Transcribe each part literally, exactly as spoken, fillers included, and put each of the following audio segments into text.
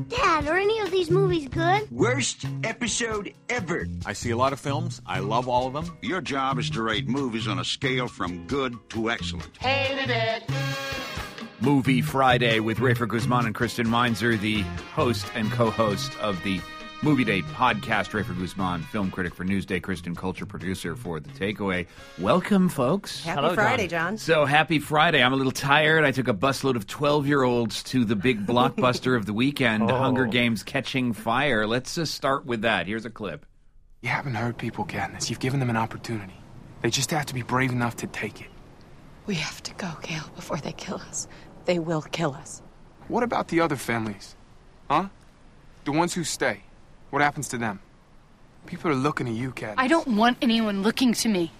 Dad, are any of these movies good? Worst episode ever. I see a lot of films. I love all of them. Your job is to rate movies on a scale from good to excellent. Hated it. Movie Friday with Rafer Guzman and Kristen Meinzer, the host and co-host of the Movie Date podcast. Rafer Guzman, film critic for Newsday, Kristen, culture producer for The Takeaway. Welcome, folks. Happy Hello, Friday, John. John. So, happy Friday. I'm a little tired. I took a busload of twelve-year-olds to the big blockbuster of the weekend, oh. Hunger Games Catching Fire. Let's uh, start with that. Here's a clip. You haven't hurt people, Katniss. You've given them an opportunity. They just have to be brave enough to take it. We have to go, Gale, before they kill us. They will kill us. What about the other families? Huh? The ones who stay. What happens to them? People are looking at you, Katniss. I don't want anyone looking to me.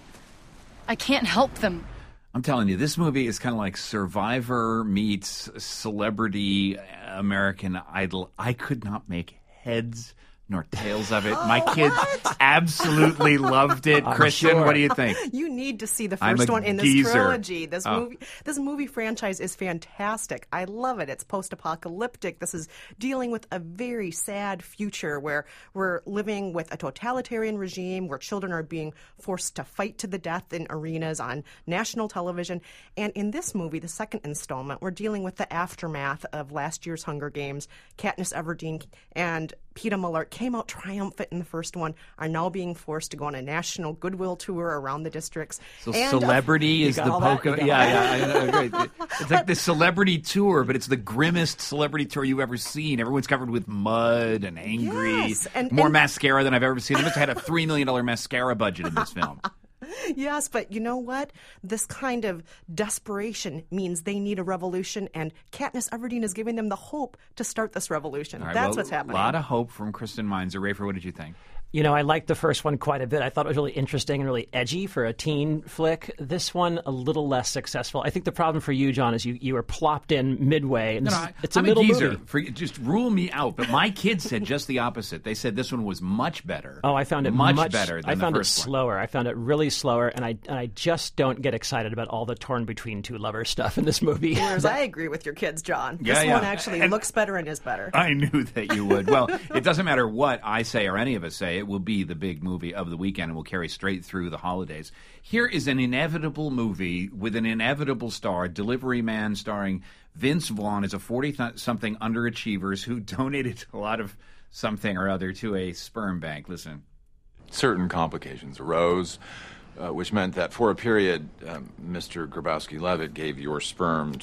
I can't help them. I'm telling you, this movie is kind of like Survivor meets Celebrity American Idol. I could not make heads nor tails of it. My kids absolutely loved it. I'm Christian, sure. what do you think? You need to see the I'm first a one in this geezer. trilogy. This Oh. movie, this movie franchise is fantastic. I love it. It's post-apocalyptic. This is dealing with a very sad future where we're living with a totalitarian regime where children are being forced to fight to the death in arenas on national television. And in this movie, the second installment, we're dealing with the aftermath of last year's Hunger Games. Katniss Everdeen and Peeta Mellark came out triumphant in the first one, are now being forced to go on a national goodwill tour around the districts. So and celebrity uh, is the poker. Yeah, yeah, I know, great. It's like the celebrity tour, but it's the grimmest celebrity tour you've ever seen. Everyone's covered with mud and angry. Yes, and- More and- mascara than I've ever seen. They must have had a three million dollars mascara budget in this film. Yes, but you know what? This kind of desperation means they need a revolution, and Katniss Everdeen is giving them the hope to start this revolution. All right, That's well, what's happening. A lot of hope from Kristen Meinzer. Rafer, what did you think? You know, I liked the first one quite a bit. I thought it was really interesting and really edgy for a teen flick. This one, a little less successful. I think the problem for you, John, is you, you were plopped in midway. And No, this- no, I- it's I'm a middle a geezer. movie. For, just rule me out. But my kids said just the opposite. They said this one was much better. Oh, I found it much, much better than I found the it first one. slower. I found it really slower, and I and I just don't get excited about all the torn between two lovers stuff in this movie. Whereas I agree with your kids, John. Yeah, this yeah. one actually And- looks better and is better. I knew that you would. Well, it doesn't matter what I say or any of us say. It will be the big movie of the weekend and will carry straight through the holidays. Here is an inevitable movie with an inevitable star, Delivery Man, starring Vince Vaughn as a forty-something underachievers who donated a lot of something or other to a sperm bank. Listen. Certain complications arose, uh, which meant that for a period, um, Mister Grabowski-Levitt gave your sperm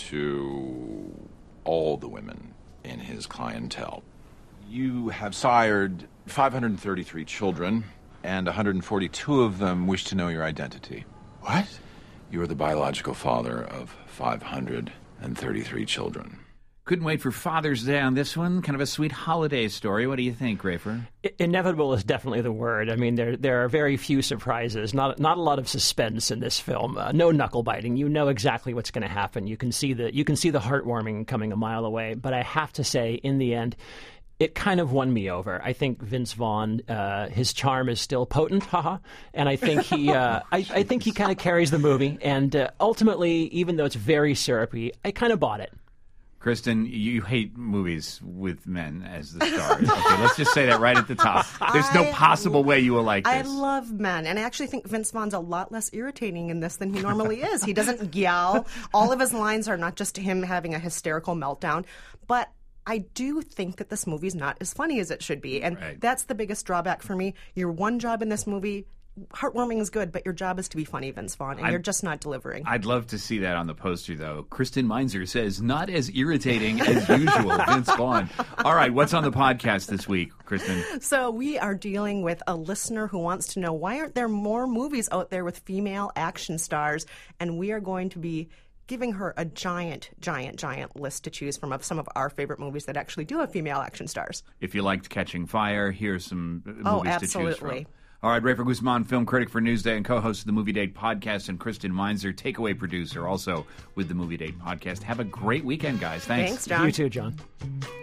to all the women in his clientele. You have sired five hundred thirty-three children, and one hundred forty-two of them wish to know your identity. What? You are the biological father of five hundred thirty-three children. Couldn't wait for Father's Day on this one. Kind of a sweet holiday story. What do you think, Rafer? I- Inevitable is definitely the word. I mean, there there are very few surprises. Not not a lot of suspense in this film. Uh, no knuckle biting. You know exactly what's going to happen. You can see the you can see the heartwarming coming a mile away. But I have to say, in the end, it kind of won me over. I think Vince Vaughn, uh, his charm is still potent, haha, and I think he, uh, I, I think he kind of carries the movie. And uh, ultimately, even though it's very syrupy, I kind of bought it. Kristen, you hate movies with men as the stars. Okay, let's just say that right at the top. There's no I- possible way you will like I this. love men, and I actually think Vince Vaughn's a lot less irritating in this than he normally is. He doesn't yell. All of his lines are not just him having a hysterical meltdown, but I do think that this movie's not as funny as it should be, and Right. that's the biggest drawback for me. Your one job in this movie, heartwarming is good, but your job is to be funny, Vince Vaughn, and I- you're just not delivering. I'd love to see that on the poster, though. Kristen Meinzer says, not as irritating as usual, Vince Vaughn. All right, what's on the podcast this week, Kristen? So we are dealing with a listener who wants to know, why aren't there more movies out there with female action stars? And we are going to be giving her a giant, giant, giant list to choose from of some of our favorite movies that actually do have female action stars. If you liked Catching Fire, here's some uh, movies Oh, to choose absolutely. from. All right, Rafer Guzman, film critic for Newsday and co-host of the Movie Date podcast, and Kristen Meinzer, takeaway producer, also with the Movie Date podcast. Have a great weekend, guys. Thanks. Thanks, John. You too, John.